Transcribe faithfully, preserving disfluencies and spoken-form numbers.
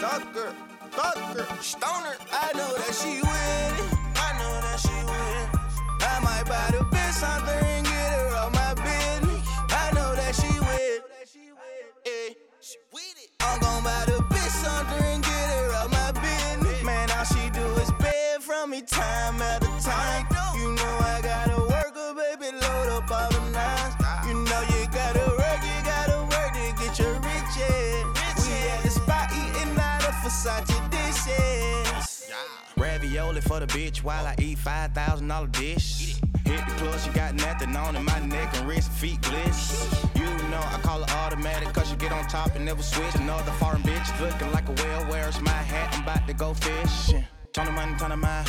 Tucker, Tucker, Stoner. I know that she with it. I know that she with it. I might buy the bitch something and get her off my business. I know that she with it. She with it. I'm gon' buy the bitch something and get her off my business. Man, all she do is beg from me time after time. You know I gotta work her, baby, load up all the nines. You know you gotta work, you gotta work to get your riches. We at the spot eating out of Versace dishes. Ravioli for the bitch while I eat five thousand dollar dish. Hit the club, she got nothing on in my neck and wrist, feet bliss. You know I call it automatic cause you get on top and never switch. Another foreign bitch looking like a whale, where's my hat? I'm about to go fishing. Ton of money, ton of mine.